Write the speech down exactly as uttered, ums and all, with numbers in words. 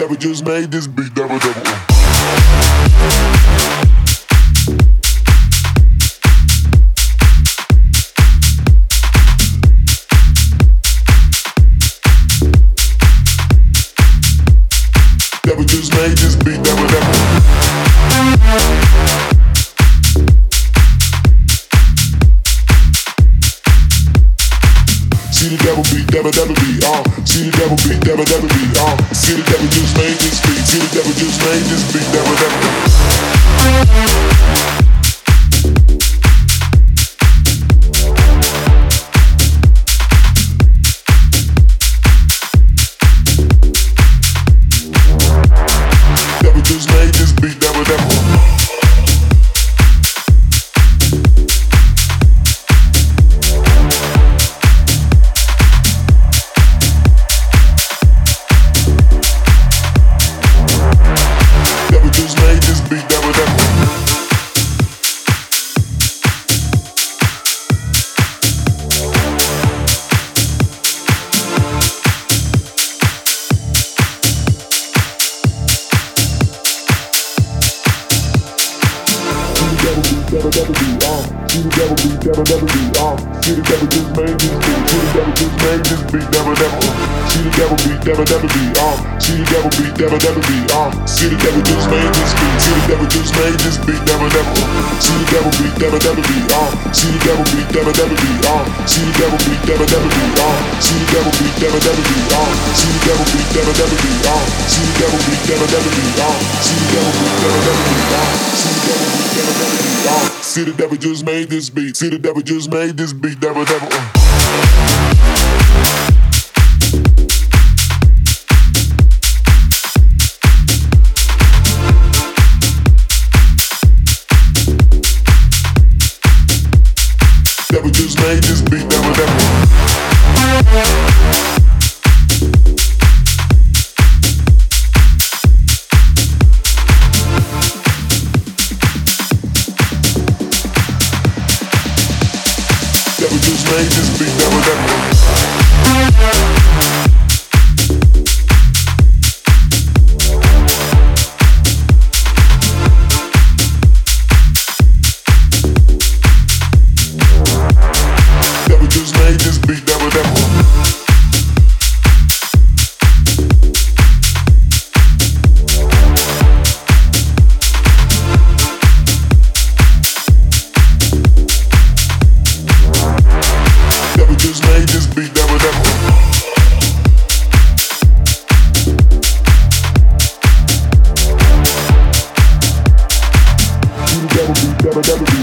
devil just made this beat. Devil, devil. Devil just made this beat. Devil, devil. See the devil beat, devil, devil beat, uh. See the devil beat, devil, devil beat, uh. See the devil just made this beat. See the devil just made this beat, devil, devil. Devil just made this beat, devil, devil. Devil, devil beat, uh. See the devil beat, devil, devil beat, uh. See the devil just made this beat. See the devil just made this beat, devil, devil. See the devil beat, devil, devil beat, uh. See the devil beat, devil, devil beat, uh. See the devil just made this beat. See the devil just made this beat, devil, devil. See the devil beat, devil, devil beat, uh. See the devil beat, devil, devil beat, uh. See the devil beat, devil, devil beat, uh. See the devil beat, devil, devil beat, uh. See the devil beat, devil, devil beat, uh. See the devil beat, devil, devil beat, uh. See the devil beat, devil, devil beat, uh. See the devil beat, devil, devil beat, uh. See the devil just made this beat. See the devil just made this beat. Devil, devil. Uh. Devil just made this beat. Devil, devil. Devil just made this beat, devil, devil. Devil just made this beat, devil, devil. Devil just made this beat, devil, devil. See the devil beat, devil, devil.